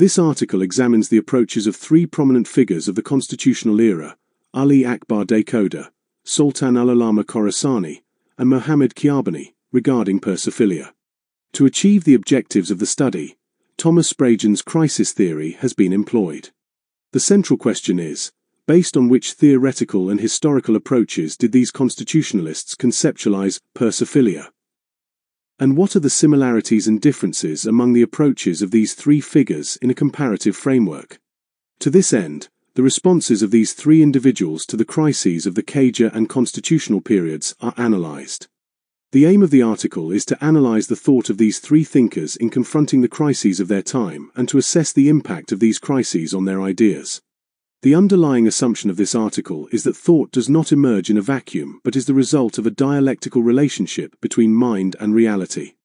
This article examines the approaches of three prominent figures of the constitutional era, Ali Akbar Dakoda, Sultan al-Allama Khorasani, and Mohammad Khiabani, regarding Persophilia. To achieve the objectives of the study, Thomas Sprajan's crisis theory has been employed. The central question is, based on which theoretical and historical approaches did these constitutionalists conceptualize Persophilia? And what are the similarities and differences among the approaches of these three figures in a comparative framework? To this end, the responses of these three individuals to the crises of the Qajar and constitutional periods are analyzed. The aim of the article is to analyze the thought of these three thinkers in confronting the crises of their time and to assess the impact of these crises on their ideas. The underlying assumption of this article is that thought does not emerge in a vacuum but is the result of a dialectical relationship between mind and reality.